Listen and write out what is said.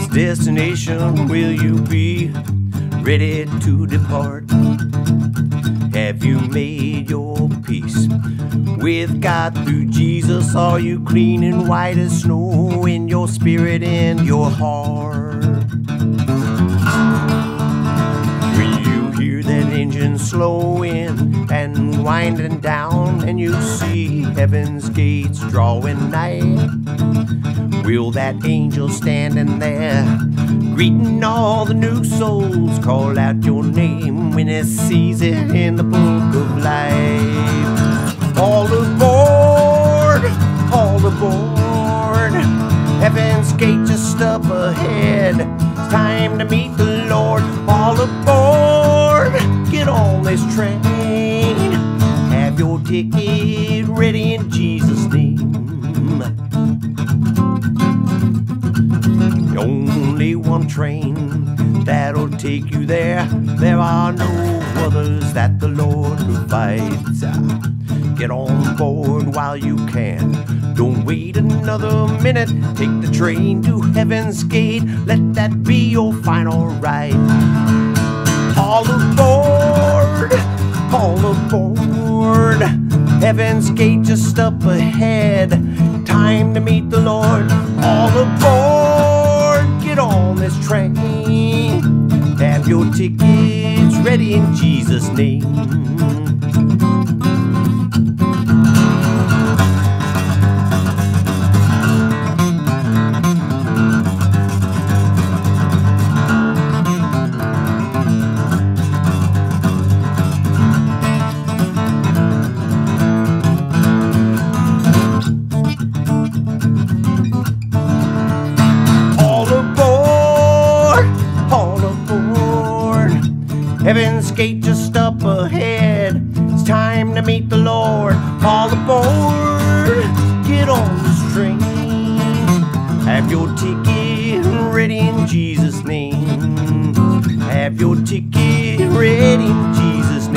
Which destination will you be ready to depart? Have you made your peace with God through Jesus? Are you clean and white as snow in your spirit and your heart? When you hear that engine slowing and winding down, and you see heaven's gates drawing nigh, will that angel standing there greeting all the new souls call out your name when it sees it in the book of life? All aboard, all aboard, heaven's gate just up ahead. It's time to meet the Lord. All aboard, get on this train. Have your ticket ready in Jesus' name. Only one train that'll take you there. There are no others that the Lord provides. Get on board while you can. Don't wait another minute. Take the train to heaven's gate. Let that be your final ride. All aboard, all aboard, heaven's gate just up ahead. Time to meet the Lord. All aboard, get on this train. Have your tickets ready in Jesus' name. Heaven's gate just up ahead. It's time to meet the Lord. All aboard, get on this train. Have your ticket ready in Jesus' name. Have your ticket ready in Jesus' name.